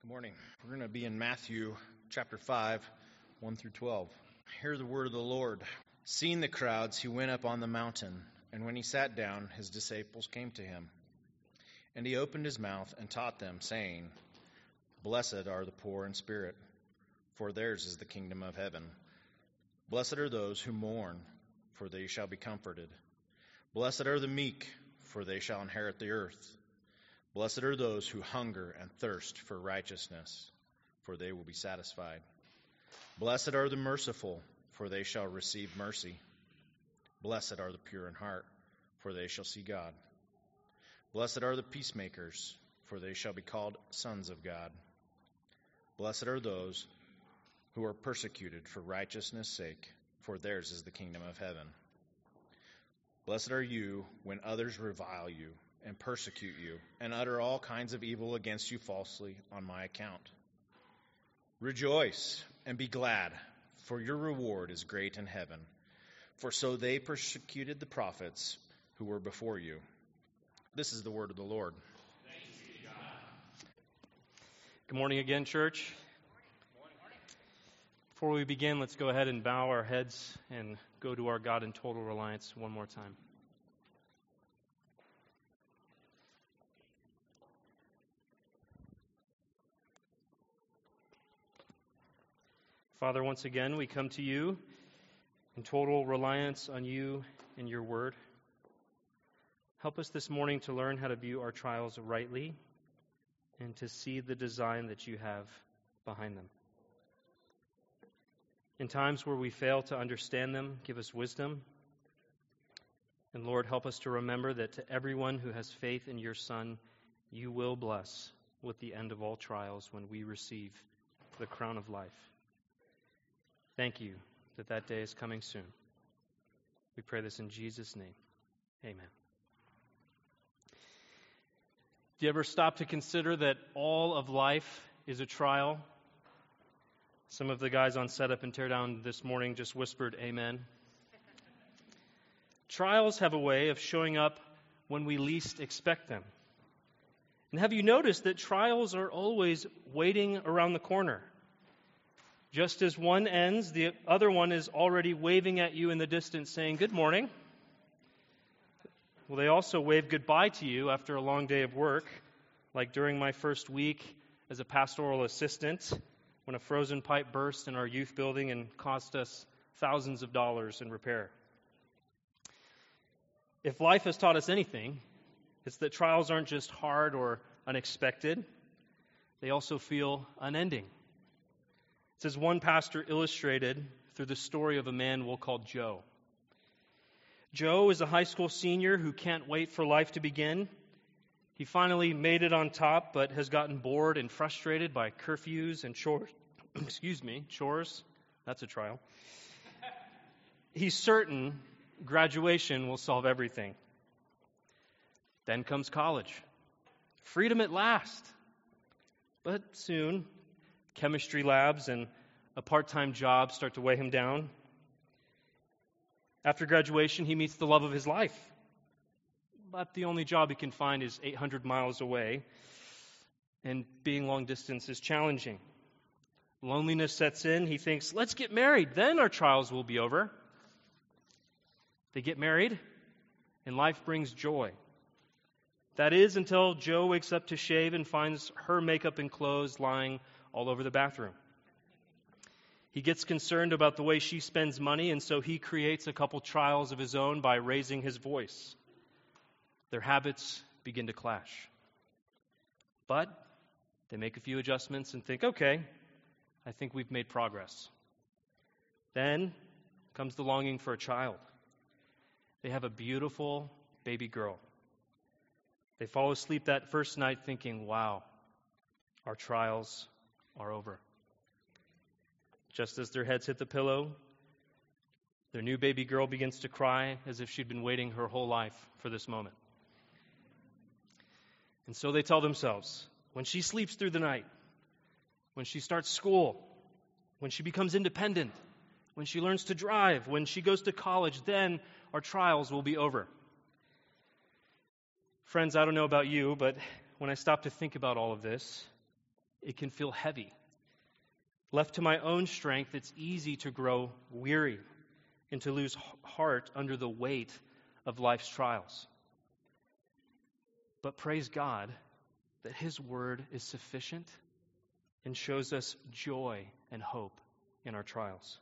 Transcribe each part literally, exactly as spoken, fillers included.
Good morning. We're going to be in Matthew chapter five, one through twelve. Hear the word of the Lord. Seeing the crowds, he went up on the mountain, and when he sat down, his disciples came to him. And he opened his mouth and taught them, saying, Blessed are the poor in spirit, for theirs is the kingdom of heaven. Blessed are those who mourn, for they shall be comforted. Blessed are the meek, for they shall inherit the earth. Blessed are those who hunger and thirst for righteousness, for they will be satisfied. Blessed are the merciful, for they shall receive mercy. Blessed are the pure in heart, for they shall see God. Blessed are the peacemakers, for they shall be called sons of God. Blessed are those who are persecuted for righteousness' sake, for theirs is the kingdom of heaven. Blessed are you when others revile you and persecute you, and utter all kinds of evil against you falsely on my account. Rejoice and be glad, for your reward is great in heaven. For so they persecuted the prophets who were before you. This is the word of the Lord. Thanks be to God. Good morning again, church. Morning. Morning. Before we begin, let's go ahead and bow our heads and go to our God in total reliance one more time. Father, once again, we come to you in total reliance on you and your word. Help us this morning to learn how to view our trials rightly and to see the design that you have behind them. In times where we fail to understand them, give us wisdom. And Lord, help us to remember that to everyone who has faith in your Son, you will bless with the end of all trials when we receive the crown of life. Thank you that that day is coming soon. We pray this in Jesus' name. Amen. Do you ever stop to consider that all of life is a trial? Some of the guys on setup and teardown this morning just whispered amen. Trials have a way of showing up when we least expect them. And have you noticed that trials are always waiting around the corner? Just as one ends, the other one is already waving at you in the distance saying, good morning. Well, they also wave goodbye to you after a long day of work, like during my first week as a pastoral assistant, when a frozen pipe burst in our youth building and cost us thousands of dollars in repair. If life has taught us anything, it's that trials aren't just hard or unexpected. They also feel unending. It's as one pastor illustrated through the story of a man we'll call Joe. Joe is a high school senior who can't wait for life to begin. He finally made it on top, but has gotten bored and frustrated by curfews and chores. Excuse me, chores. That's a trial. He's certain graduation will solve everything. Then comes college. Freedom at last. But soon, chemistry labs and a part-time job start to weigh him down. After graduation, he meets the love of his life. But the only job he can find is eight hundred miles away, and being long distance is challenging. Loneliness sets in. He thinks, let's get married, then our trials will be over. They get married, and life brings joy. That is until Joe wakes up to shave and finds her makeup and clothes lying all over the bathroom. He gets concerned about the way she spends money, and so he creates a couple trials of his own by raising his voice. Their habits begin to clash. But they make a few adjustments and think, okay, I think we've made progress. Then comes the longing for a child. They have a beautiful baby girl. They fall asleep that first night thinking, wow, our trials are over. Just as their heads hit the pillow, their new baby girl begins to cry as if she'd been waiting her whole life for this moment. And so they tell themselves, when she sleeps through the night, when she starts school, when she becomes independent, when she learns to drive, when she goes to college, then our trials will be over. Friends, I don't know about you, but when I stop to think about all of this, it can feel heavy. Left to my own strength, it's easy to grow weary and to lose heart under the weight of life's trials. But praise God that His Word is sufficient and shows us joy and hope in our trials.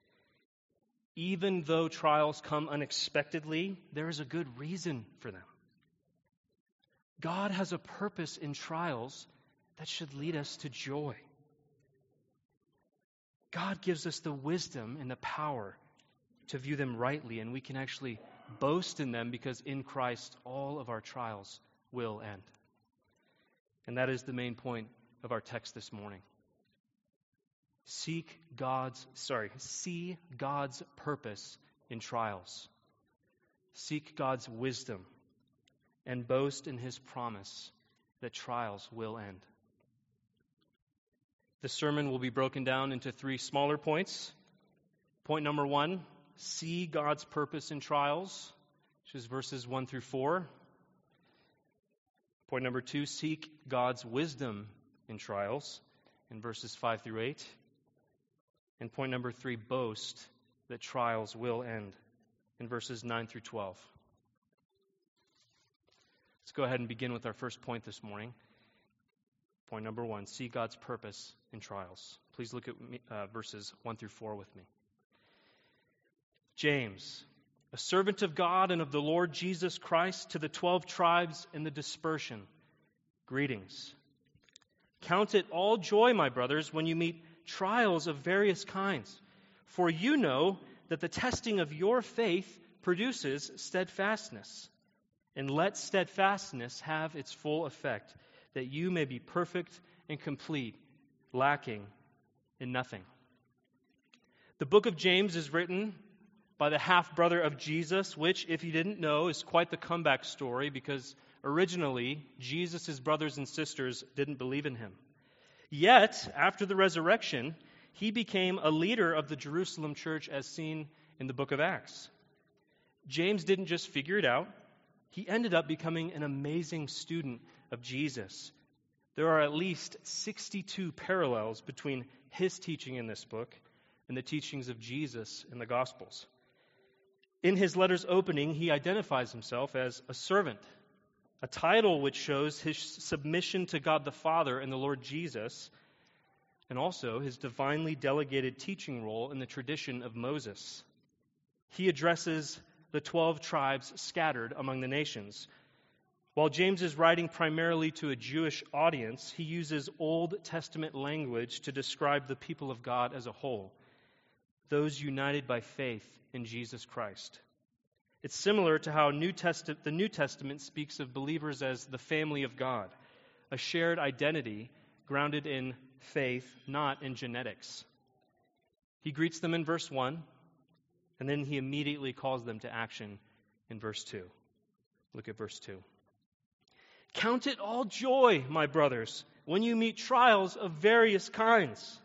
Even though trials come unexpectedly, there is a good reason for them. God has a purpose in trials that should lead us to joy. God gives us the wisdom and the power to view them rightly, and we can actually boast in them because in Christ all of our trials will end. And that is the main point of our text this morning. Seek God's, sorry, see God's purpose in trials. Seek God's wisdom and boast in His promise that trials will end. The sermon will be broken down into three smaller points. Point number one, see God's purpose in trials, which is verses one through four. Point number two, seek God's wisdom in trials, in verses five through eight. And point number three, boast that trials will end, in verses nine through twelve. Let's go ahead and begin with our first point this morning. Point number one, see God's purpose in trials. Please look at me, uh, verses one through four with me. James, a servant of God and of the Lord Jesus Christ, to the twelve tribes in the dispersion, greetings. Count it all joy, my brothers, when you meet trials of various kinds, for you know that the testing of your faith produces steadfastness. And let steadfastness have its full effect, that you may be perfect and complete, lacking in nothing. The book of James is written by the half-brother of Jesus, which, if you didn't know, is quite the comeback story because originally Jesus' brothers and sisters didn't believe in him. Yet, after the resurrection, he became a leader of the Jerusalem church as seen in the book of Acts. James didn't just figure it out. He ended up becoming an amazing student of Jesus. There are at least sixty-two parallels between his teaching in this book and the teachings of Jesus in the Gospels. In his letter's opening, he identifies himself as a servant, a title which shows his submission to God the Father and the Lord Jesus, and also his divinely delegated teaching role in the tradition of Moses. He addresses the twelve tribes scattered among the nations. While James is writing primarily to a Jewish audience, he uses Old Testament language to describe the people of God as a whole, those united by faith in Jesus Christ. It's similar to how New Testament, the New Testament speaks of believers as the family of God, a shared identity grounded in faith, not in genetics. He greets them in verse one, and then he immediately calls them to action in verse two. Look at verse two. Count it all joy, my brothers, when you meet trials of various kinds.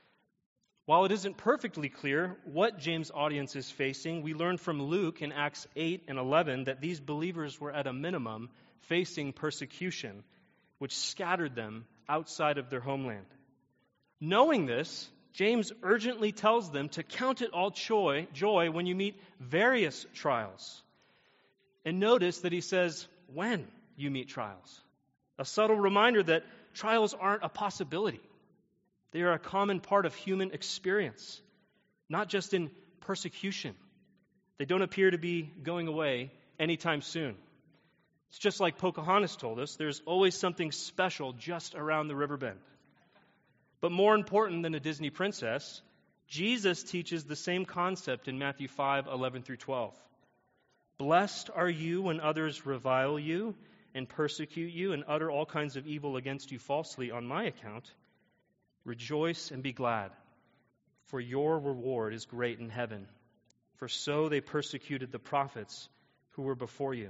While it isn't perfectly clear what James' audience is facing, we learn from Luke in Acts eight and eleven that these believers were at a minimum facing persecution, which scattered them outside of their homeland. Knowing this, James urgently tells them to count it all joy, joy when you meet various trials. And notice that he says, when you meet trials. A subtle reminder that trials aren't a possibility. They are a common part of human experience, not just in persecution. They don't appear to be going away anytime soon. It's just like Pocahontas told us, there's always something special just around the river bend. But more important than a Disney princess, Jesus teaches the same concept in Matthew five, eleven through twelve. Blessed are you when others revile you and persecute you and utter all kinds of evil against you falsely on my account. Rejoice and be glad, for your reward is great in heaven. For so they persecuted the prophets who were before you.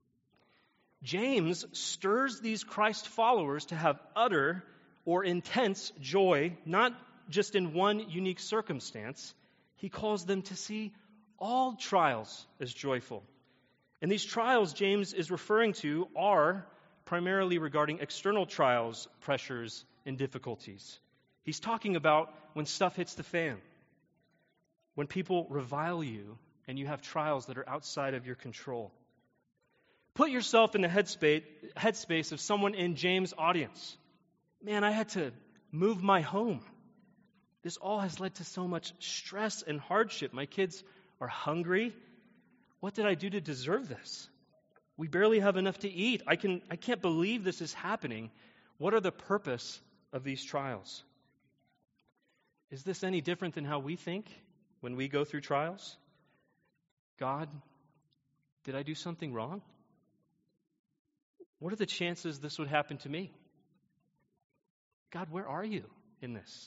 James stirs these Christ followers to have utter or intense joy, not just in one unique circumstance. He calls them to see all trials as joyful. And these trials James is referring to are primarily regarding external trials, pressures, and difficulties. He's talking about when stuff hits the fan, when people revile you and you have trials that are outside of your control. Put yourself in the headspace, headspace of someone in James' audience. Man, I had to move my home. This all has led to so much stress and hardship. My kids are hungry. What did I do to deserve this? We barely have enough to eat. I can I can't believe this is happening. What are the purpose of these trials? Is this any different than how we think when we go through trials? God, did I do something wrong? What are the chances this would happen to me? God, where are you in this?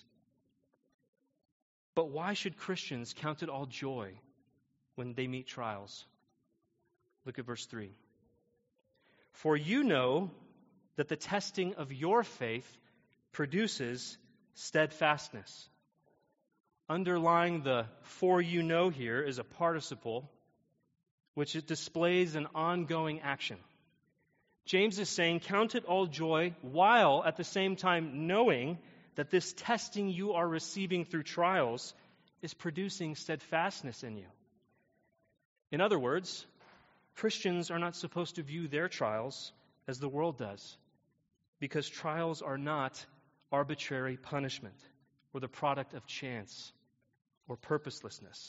But why should Christians count it all joy when they meet trials? Look at verse three. For you know that the testing of your faith produces steadfastness. Underlying the for you know here is a participle which it displays an ongoing action. James is saying, count it all joy while at the same time knowing that this testing you are receiving through trials is producing steadfastness in you. In other words, Christians are not supposed to view their trials as the world does, because trials are not arbitrary punishment or the product of chance or purposelessness.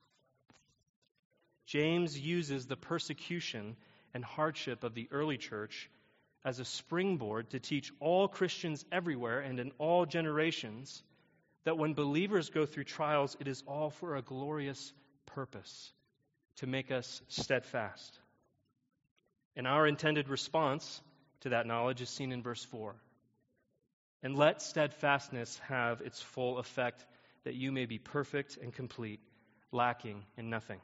James uses the persecution and hardship of the early church as a springboard to teach all Christians everywhere and in all generations that when believers go through trials, it is all for a glorious purpose, to make us steadfast. And our intended response to that knowledge is seen in verse four. And let steadfastness have its full effect, that you may be perfect and complete, lacking in nothing.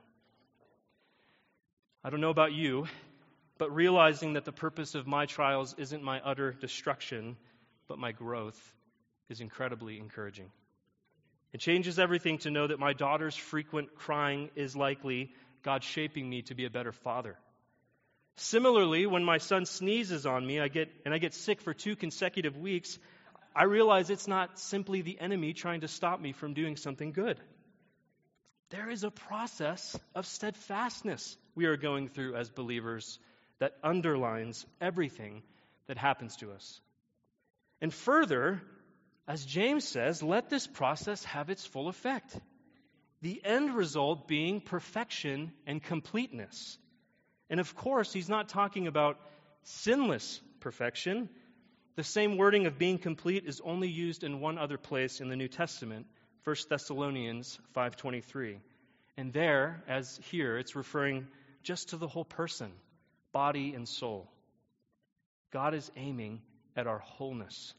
I don't know about you, but realizing that the purpose of my trials isn't my utter destruction, but my growth, is incredibly encouraging. It changes everything to know that my daughter's frequent crying is likely God shaping me to be a better father. Similarly, when my son sneezes on me, I get and I get sick for two consecutive weeks, I realize it's not simply the enemy trying to stop me from doing something good. There is a process of steadfastness we are going through as believers that underlines everything that happens to us. And further, as James says, let this process have its full effect. The end result being perfection and completeness. And of course, he's not talking about sinless perfection. The same wording of being complete is only used in one other place in the New Testament, First Thessalonians five twenty-three. And there, as here, it's referring just to the whole person, body and soul. God is aiming at our wholeness.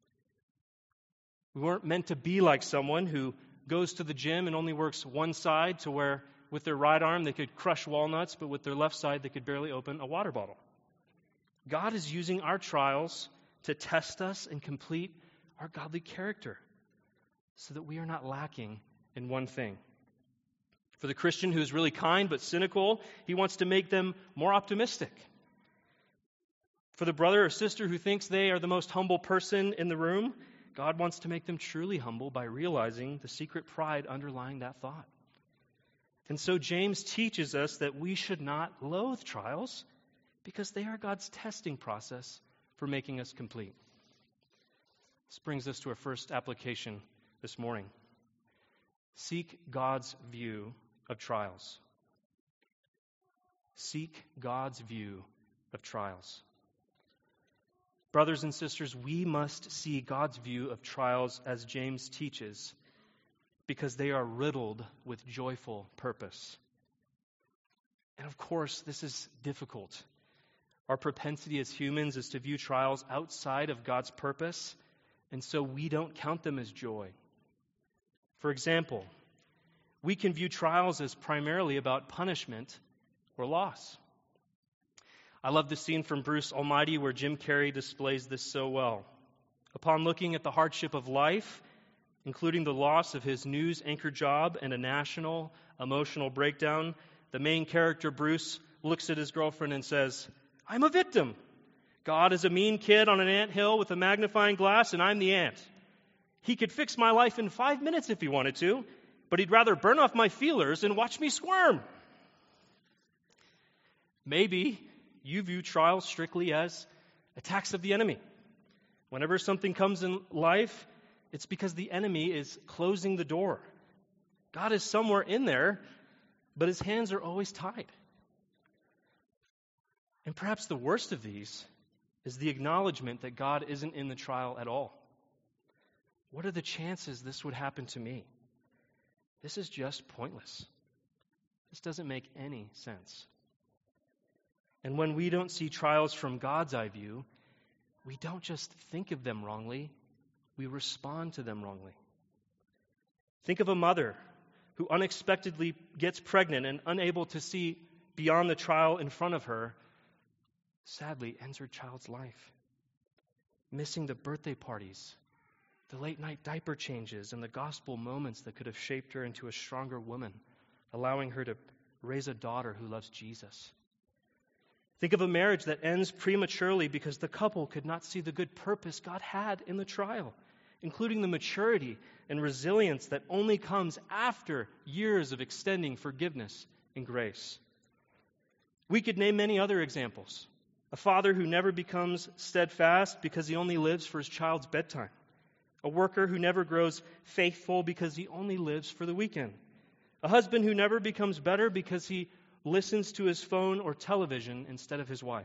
We weren't meant to be like someone who goes to the gym and only works one side, to where with their right arm they could crush walnuts, but with their left side they could barely open a water bottle. God is using our trials to test us and complete our godly character so that we are not lacking in one thing. For the Christian who is really kind but cynical, he wants to make them more optimistic. For the brother or sister who thinks they are the most humble person in the room, God wants to make them truly humble by realizing the secret pride underlying that thought. And so James teaches us that we should not loathe trials because they are God's testing process for making us complete. This brings us to our first application this morning. Seek God's view of trials. Seek God's view of trials. Brothers and sisters, we must see God's view of trials as James teaches, because they are riddled with joyful purpose. And of course, this is difficult. Our propensity as humans is to view trials outside of God's purpose, and so we don't count them as joy. For example, we can view trials as primarily about punishment or loss. I love the scene from Bruce Almighty where Jim Carrey displays this so well. Upon looking at the hardship of life, including the loss of his news anchor job and a national emotional breakdown, the main character, Bruce, looks at his girlfriend and says, "I'm a victim. God is a mean kid on an anthill with a magnifying glass, and I'm the ant. He could fix my life in five minutes if he wanted to, but he'd rather burn off my feelers and watch me squirm. Maybe you view trials strictly as attacks of the enemy. Whenever something comes in life, it's because the enemy is closing the door. God is somewhere in there, but his hands are always tied. And perhaps the worst of these is the acknowledgement that God isn't in the trial at all. What are the chances this would happen to me? This is just pointless. This doesn't make any sense. And when we don't see trials from God's eye view, we don't just think of them wrongly, we respond to them wrongly. Think of a mother who unexpectedly gets pregnant and unable to see beyond the trial in front of her, sadly ends her child's life. Missing the birthday parties, the late night diaper changes, and the gospel moments that could have shaped her into a stronger woman, allowing her to raise a daughter who loves Jesus. Think of a marriage that ends prematurely because the couple could not see the good purpose God had in the trial, including the maturity and resilience that only comes after years of extending forgiveness and grace. We could name many other examples. A father who never becomes steadfast because he only lives for his child's bedtime. A worker who never grows faithful because he only lives for the weekend. A husband who never becomes better because he listens to his phone or television instead of his wife.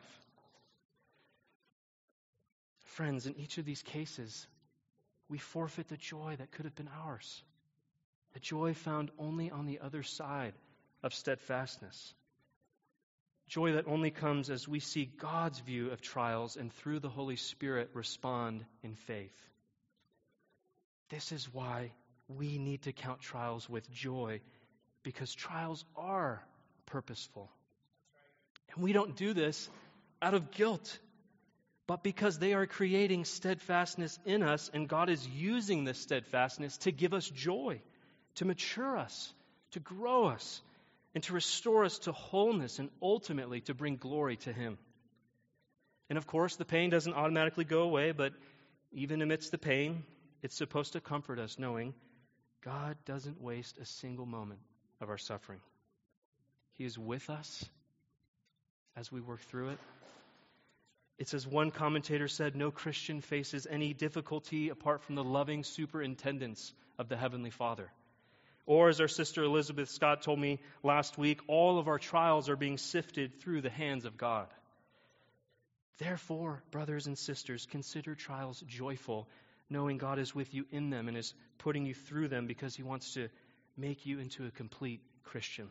Friends, in each of these cases, we forfeit the joy that could have been ours. The joy found only on the other side of steadfastness. Joy that only comes as we see God's view of trials and through the Holy Spirit respond in faith. This is why we need to count trials with joy, because trials are purposeful. And we don't do this out of guilt, but because they are creating steadfastness in us, and God is using this steadfastness to give us joy, to mature us, to grow us, and to restore us to wholeness, and ultimately to bring glory to Him. And of course, the pain doesn't automatically go away, but even amidst the pain, it's supposed to comfort us knowing God doesn't waste a single moment of our suffering. He is with us as we work through it. It's as one commentator said, no Christian faces any difficulty apart from the loving superintendence of the Heavenly Father. Or as our sister Elizabeth Scott told me last week, all of our trials are being sifted through the hands of God. Therefore, brothers and sisters, consider trials joyful, knowing God is with you in them and is putting you through them because He wants to make you into a complete Christian.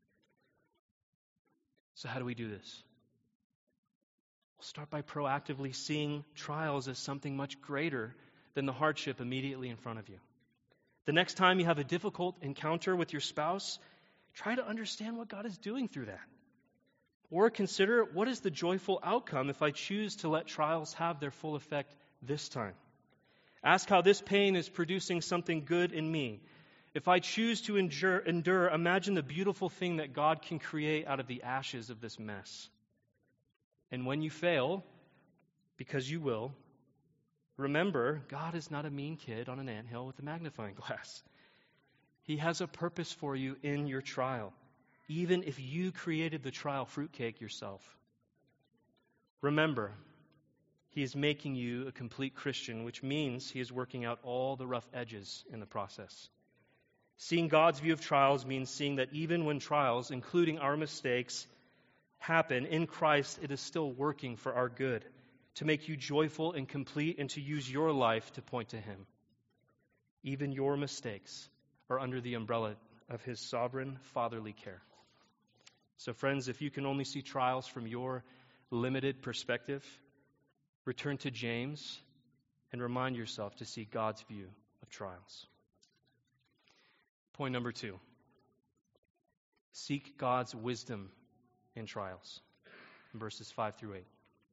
So how do we do this? We'll start by proactively seeing trials as something much greater than the hardship immediately in front of you. The next time you have a difficult encounter with your spouse, try to understand what God is doing through that. Or consider, what is the joyful outcome if I choose to let trials have their full effect this time? Ask how this pain is producing something good in me. If I choose to endure, endure, imagine the beautiful thing that God can create out of the ashes of this mess. And when you fail, because you will, remember, God is not a mean kid on an anthill with a magnifying glass. He has a purpose for you in your trial, even if you created the trial fruitcake yourself. Remember, He is making you a complete Christian, which means He is working out all the rough edges in the process. Seeing God's view of trials means seeing that even when trials, including our mistakes, happen in Christ, it is still working for our good, to make you joyful and complete, and to use your life to point to Him. Even your mistakes are under the umbrella of His sovereign, fatherly care. So friends, if you can only see trials from your limited perspective, return to James and remind yourself to see God's view of trials. Point number two. Seek God's wisdom in trials. In verses five through eight.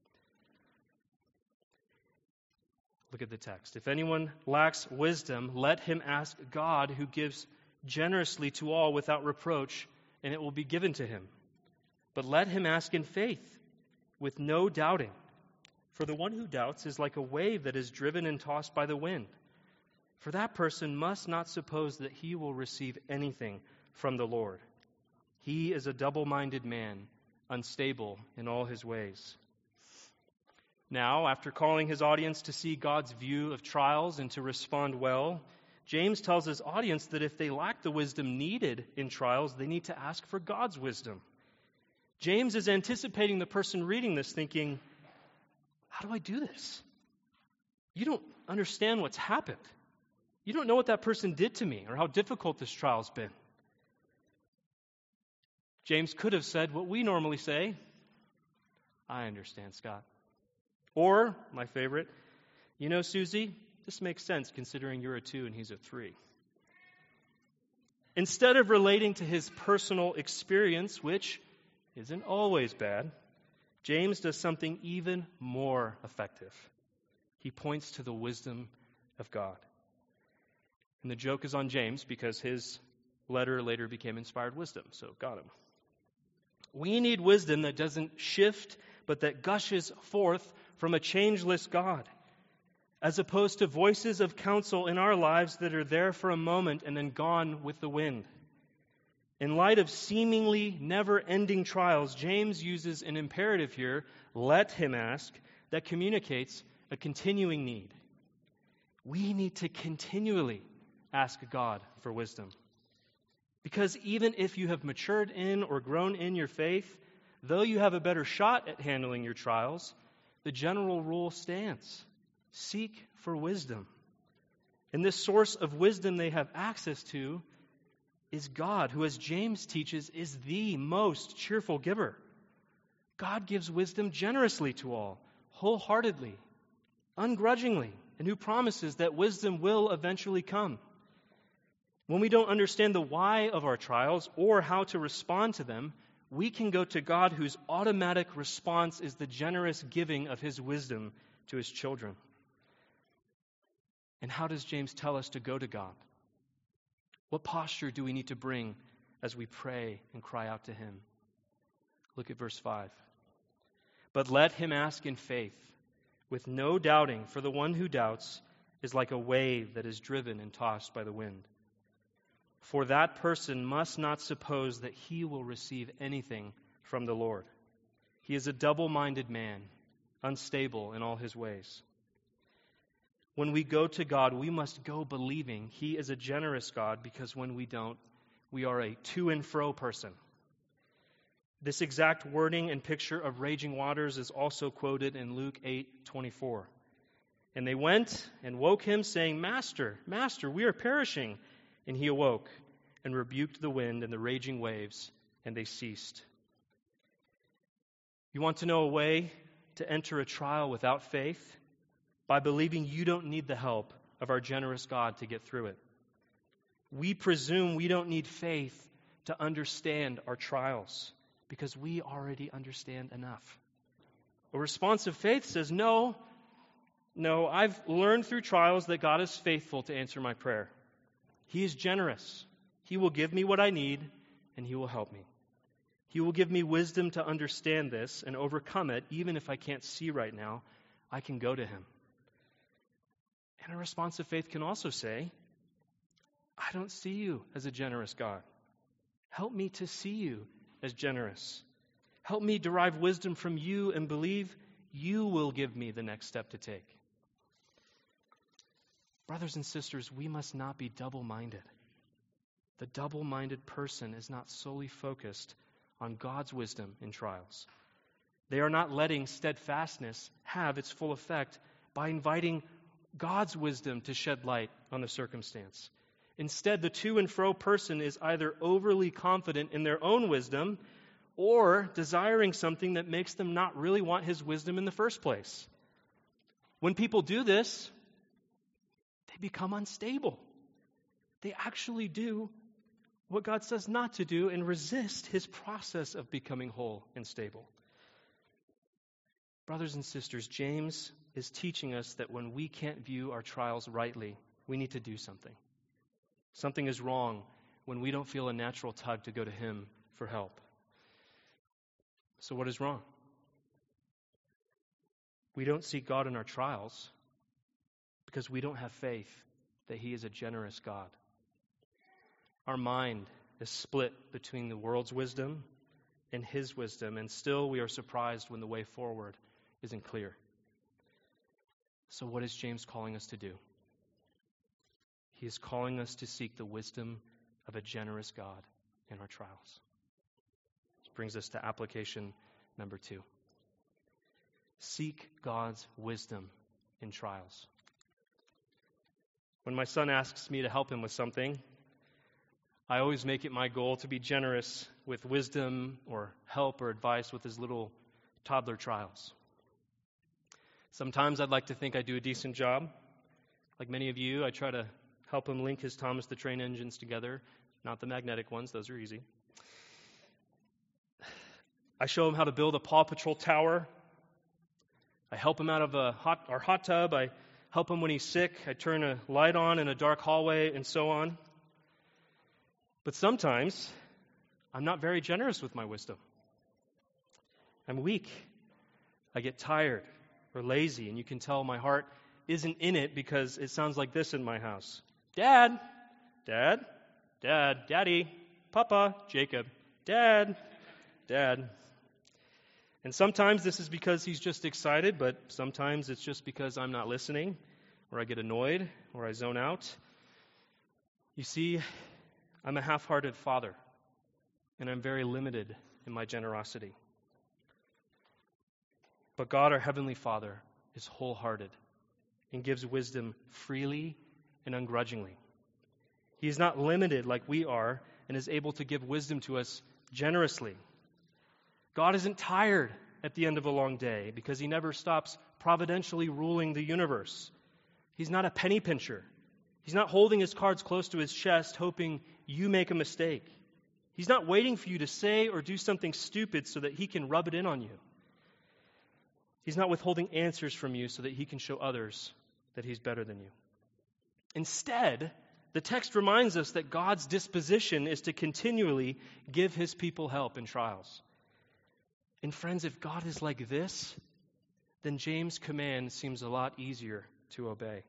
Look at the text. If anyone lacks wisdom, let him ask God, who gives generously to all without reproach, and it will be given to him. But let him ask in faith, with no doubting. For the one who doubts is like a wave that is driven and tossed by the wind. For that person must not suppose that he will receive anything from the Lord. He is a double-minded man, unstable in all his ways. Now, after calling his audience to see God's view of trials and to respond well, James tells his audience that if they lack the wisdom needed in trials, they need to ask for God's wisdom. James is anticipating the person reading this thinking, how do I do this? You don't understand what's happened. You don't know what that person did to me or how difficult this trial's been. James could have said what we normally say, I understand, Scott. Or, my favorite, you know, Susie, this makes sense considering you're a two and he's a three. Instead of relating to his personal experience, which isn't always bad, James does something even more effective. He points to the wisdom of God. And the joke is on James because his letter later became inspired wisdom, so got him. We need wisdom that doesn't shift, but that gushes forth from a changeless God, as opposed to voices of counsel in our lives that are there for a moment and then gone with the wind. In light of seemingly never-ending trials, James uses an imperative here, let him ask, that communicates a continuing need. We need to continually ask God for wisdom. Because even if you have matured in or grown in your faith, though you have a better shot at handling your trials, the general rule stands. Seek for wisdom. And this source of wisdom they have access to is God, who, as James teaches, is the most cheerful giver. God gives wisdom generously to all, wholeheartedly, ungrudgingly, and who promises that wisdom will eventually come. When we don't understand the why of our trials or how to respond to them, we can go to God, whose automatic response is the generous giving of his wisdom to his children. And how does James tell us to go to God? What posture do we need to bring as we pray and cry out to him? Look at verse five. But let him ask in faith, with no doubting, for the one who doubts is like a wave that is driven and tossed by the wind. For that person must not suppose that he will receive anything from the Lord. He is a double-minded man, unstable in all his ways. When we go to God, we must go believing he is a generous God, because when we don't, we are a to and fro person. This exact wording and picture of raging waters is also quoted in Luke eight twenty-four. And they went and woke him, saying, Master, Master, we are perishing. And he awoke and rebuked the wind and the raging waves, and they ceased. You want to know a way to enter a trial without faith? By believing you don't need the help of our generous God to get through it. We presume we don't need faith to understand our trials because we already understand enough. A responsive faith says, no, no, I've learned through trials that God is faithful to answer my prayer. He is generous. He will give me what I need, and he will help me. He will give me wisdom to understand this and overcome it, even if I can't see right now. I can go to him. And a responsive faith can also say, I don't see you as a generous God. Help me to see you as generous. Help me derive wisdom from you and believe you will give me the next step to take. Brothers and sisters, we must not be double-minded. The double-minded person is not solely focused on God's wisdom in trials. They are not letting steadfastness have its full effect by inviting God's wisdom to shed light on the circumstance. Instead, the to and fro person is either overly confident in their own wisdom or desiring something that makes them not really want his wisdom in the first place. When people do this, they become unstable. They actually do what God says not to do and resist his process of becoming whole and stable. Brothers and sisters, James is teaching us that when we can't view our trials rightly, we need to do something. Something is wrong when we don't feel a natural tug to go to him for help. So what is wrong? We don't seek God in our trials because we don't have faith that He is a generous God. Our mind is split between the world's wisdom and His wisdom, and still we are surprised when the way forward isn't clear. So what is James calling us to do? He is calling us to seek the wisdom of a generous God in our trials. This brings us to application number two. Seek God's wisdom in trials. When my son asks me to help him with something, I always make it my goal to be generous with wisdom or help or advice with his little toddler trials. Sometimes I'd like to think I do a decent job. Like many of you, I try to help him link his Thomas the Train engines together, not the magnetic ones, those are easy. I show him how to build a Paw Patrol tower. I help him out of a hot, our hot tub. I help him when he's sick. I turn a light on in a dark hallway and so on. But sometimes I'm not very generous with my wisdom. I'm weak. I get tired or lazy, and you can tell my heart isn't in it because it sounds like this in my house. Dad, Dad, Dad, Daddy, Papa, Jacob, Dad, Dad. And sometimes this is because he's just excited, but sometimes it's just because I'm not listening, or I get annoyed, or I zone out. You see, I'm a half-hearted father, and I'm very limited in my generosity. But God, our Heavenly Father, is wholehearted and gives wisdom freely and ungrudgingly. He is not limited like we are and is able to give wisdom to us generously. God isn't tired at the end of a long day because He never stops providentially ruling the universe. He's not a penny pincher. He's not holding His cards close to His chest hoping you make a mistake. He's not waiting for you to say or do something stupid so that He can rub it in on you. He's not withholding answers from you so that He can show others that He's better than you. Instead, the text reminds us that God's disposition is to continually give His people help in trials. And friends, if God is like this, then James' command seems a lot easier to obey.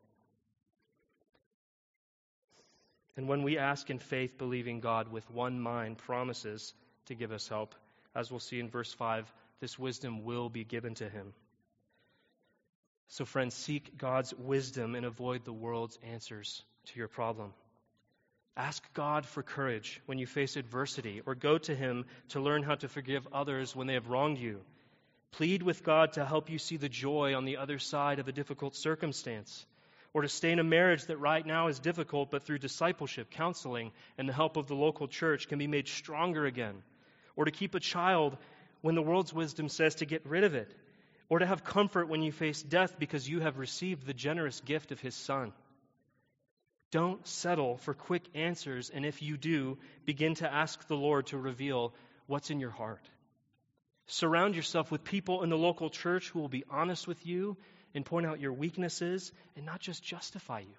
And when we ask in faith, believing God with one mind promises to give us help, as we'll see in verse five, this wisdom will be given to Him. So friends, seek God's wisdom and avoid the world's answers to your problem. Ask God for courage when you face adversity, or go to Him to learn how to forgive others when they have wronged you. Plead with God to help you see the joy on the other side of a difficult circumstance, or to stay in a marriage that right now is difficult, but through discipleship, counseling, and the help of the local church can be made stronger again, or to keep a child when the world's wisdom says to get rid of it, or to have comfort when you face death because you have received the generous gift of His Son. Don't settle for quick answers, and if you do, begin to ask the Lord to reveal what's in your heart. Surround yourself with people in the local church who will be honest with you and point out your weaknesses and not just justify you.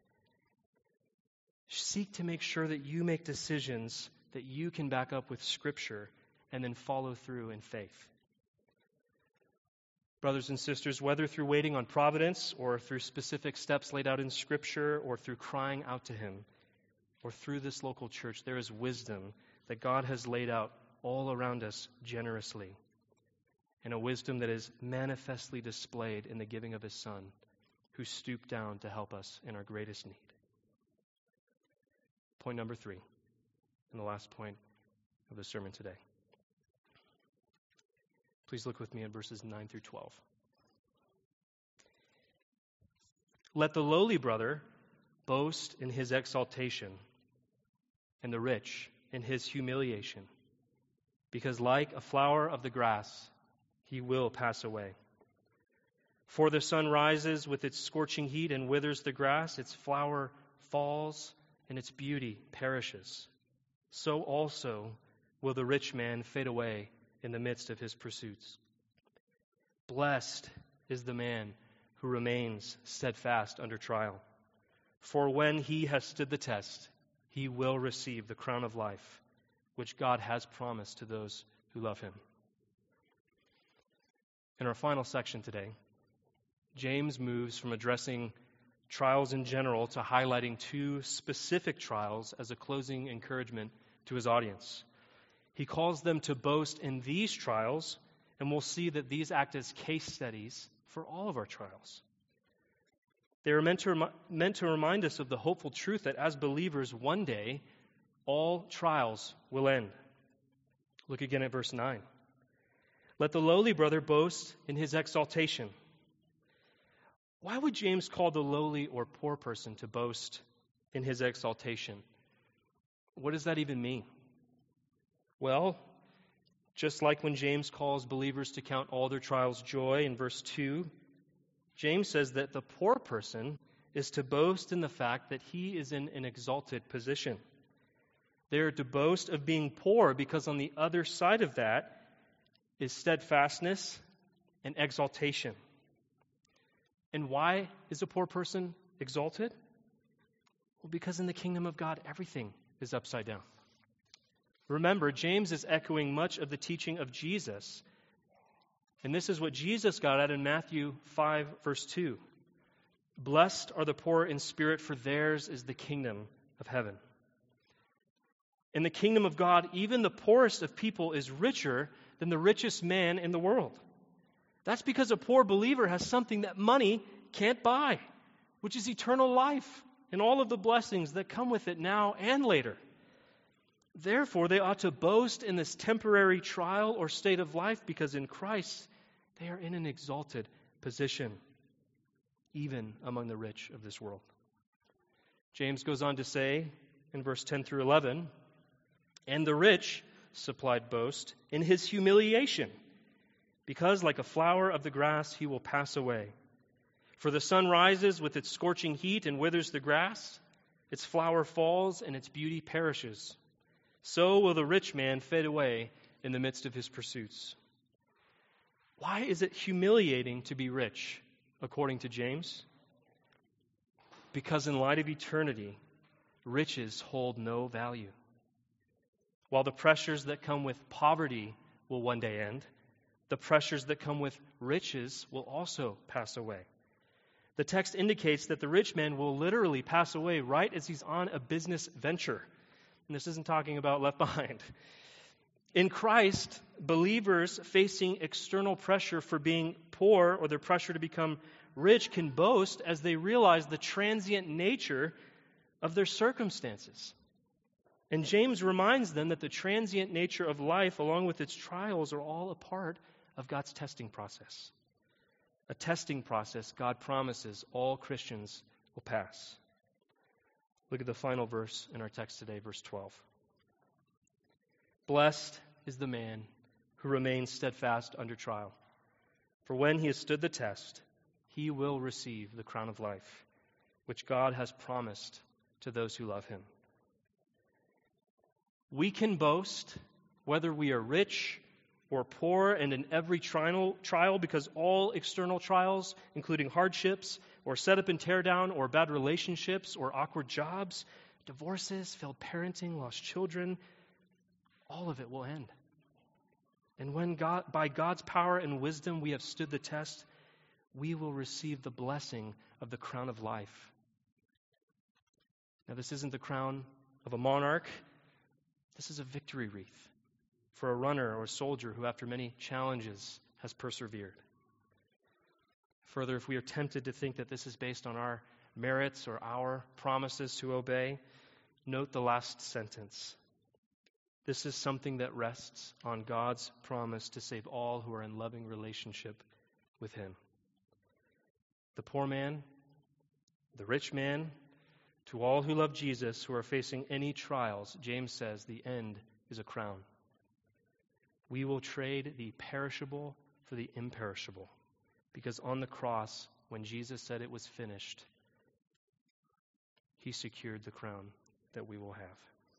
Seek to make sure that you make decisions that you can back up with Scripture and then follow through in faith. Brothers and sisters, whether through waiting on providence or through specific steps laid out in Scripture or through crying out to Him or through this local church, there is wisdom that God has laid out all around us generously, and a wisdom that is manifestly displayed in the giving of His Son, who stooped down to help us in our greatest need. Point number three, and the last point of the sermon today. Please look with me at verses nine through twelve. Let the lowly brother boast in his exaltation, and the rich in his humiliation, because like a flower of the grass, he will pass away. For the sun rises with its scorching heat and withers the grass, its flower falls, and its beauty perishes. So also will the rich man fade away in the midst of his pursuits. Blessed is the man who remains steadfast under trial, for when he has stood the test, he will receive the crown of life, which God has promised to those who love Him. In our final section today, James moves from addressing trials in general to highlighting two specific trials as a closing encouragement to his audience. He calls them to boast in these trials, and we'll see that these act as case studies for all of our trials. They are meant to, remi- meant to remind us of the hopeful truth that as believers, one day, all trials will end. Look again at verse nine. Let the lowly brother boast in his exaltation. Why would James call the lowly or poor person to boast in his exaltation? What does that even mean? Well, just like when James calls believers to count all their trials joy in verse two, James says that the poor person is to boast in the fact that he is in an exalted position. They are to boast of being poor because on the other side of that is steadfastness and exaltation. And why is a poor person exalted? Well, because in the kingdom of God, everything is upside down. Remember, James is echoing much of the teaching of Jesus. And this is what Jesus got at in Matthew five, verse two. Blessed are the poor in spirit, for theirs is the kingdom of heaven. In the kingdom of God, even the poorest of people is richer than the richest man in the world. That's because a poor believer has something that money can't buy, which is eternal life and all of the blessings that come with it now and later. Therefore, they ought to boast in this temporary trial or state of life because in Christ, they are in an exalted position, even among the rich of this world. James goes on to say in verse ten through eleven, and the rich supplied boast in his humiliation, because like a flower of the grass he will pass away. For the sun rises with its scorching heat and withers the grass, its flower falls and its beauty perishes. So will the rich man fade away in the midst of his pursuits. Why is it humiliating to be rich, according to James? Because in light of eternity, riches hold no value. While the pressures that come with poverty will one day end, the pressures that come with riches will also pass away. The text indicates that the rich man will literally pass away right as he's on a business venture. And this isn't talking about Left Behind. In Christ, believers facing external pressure for being poor or their pressure to become rich can boast as they realize the transient nature of their circumstances. And James reminds them that the transient nature of life, along with its trials, are all a part of God's testing process. A testing process God promises all Christians will pass. Look at the final verse in our text today, verse twelve. Blessed is the man who remains steadfast under trial, for when he has stood the test, he will receive the crown of life, which God has promised to those who love him. We can boast whether we are rich or poor and in every trial, trial because all external trials, including hardships or setup and tear down or bad relationships or awkward jobs, divorces, failed parenting, lost children, all of it will end. And when God, by God's power and wisdom we have stood the test, we will receive the blessing of the crown of life. Now, this isn't the crown of a monarch. This is a victory wreath for a runner or a soldier who, after many challenges, has persevered. Further, if we are tempted to think that this is based on our merits or our promises to obey, note the last sentence. This is something that rests on God's promise to save all who are in loving relationship with him. The poor man, the rich man, to all who love Jesus, who are facing any trials, James says the end is a crown. We will trade the perishable for the imperishable, because on the cross, when Jesus said it was finished, he secured the crown that we will have.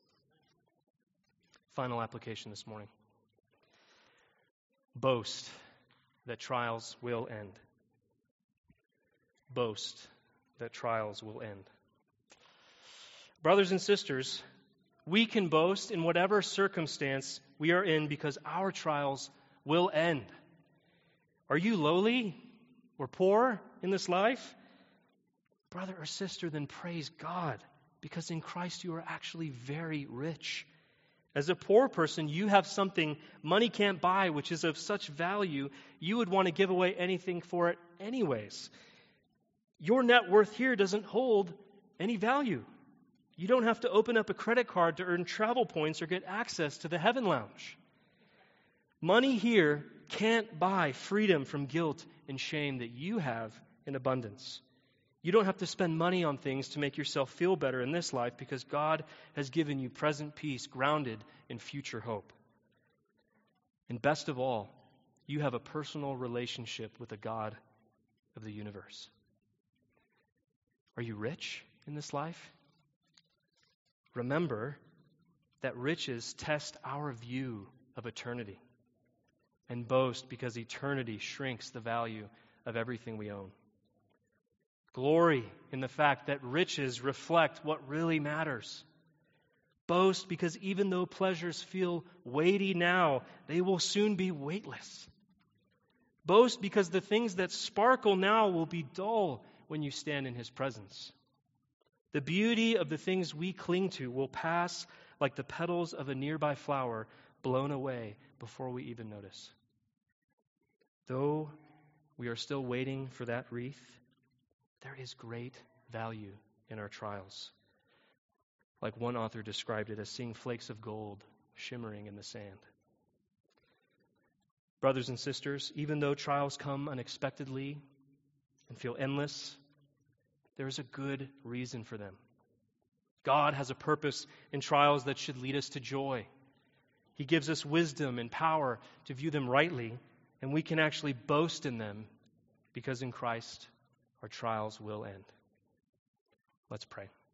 Final application this morning. Boast that trials will end. Boast that trials will end. Brothers and sisters, we can boast in whatever circumstance we are in because our trials will end. Are you lowly? or poor in this life, brother or sister, then praise God, because in Christ you are actually very rich. As a poor person, you have something money can't buy, which is of such value, you would want to give away anything for it anyways. Your net worth here doesn't hold any value. You don't have to open up a credit card to earn travel points or get access to the Heaven Lounge. Money here can't buy freedom from guilt and shame that you have in abundance. You don't have to spend money on things to make yourself feel better in this life, because God has given you present peace grounded in future hope. And best of all, you have a personal relationship with the God of the universe. Are you rich in this life? Remember that riches test our view of eternity, and boast because eternity shrinks the value of everything we own. Glory in the fact that riches reflect what really matters. Boast because even though pleasures feel weighty now, they will soon be weightless. Boast because the things that sparkle now will be dull when you stand in His presence. The beauty of the things we cling to will pass like the petals of a nearby flower, blown away before we even notice. Though we are still waiting for that wreath, there is great value in our trials. Like one author described it as seeing flakes of gold shimmering in the sand. Brothers and sisters, even though trials come unexpectedly and feel endless, there is a good reason for them. God has a purpose in trials that should lead us to joy. He gives us wisdom and power to view them rightly, and we can actually boast in them, because in Christ our trials will end. Let's pray.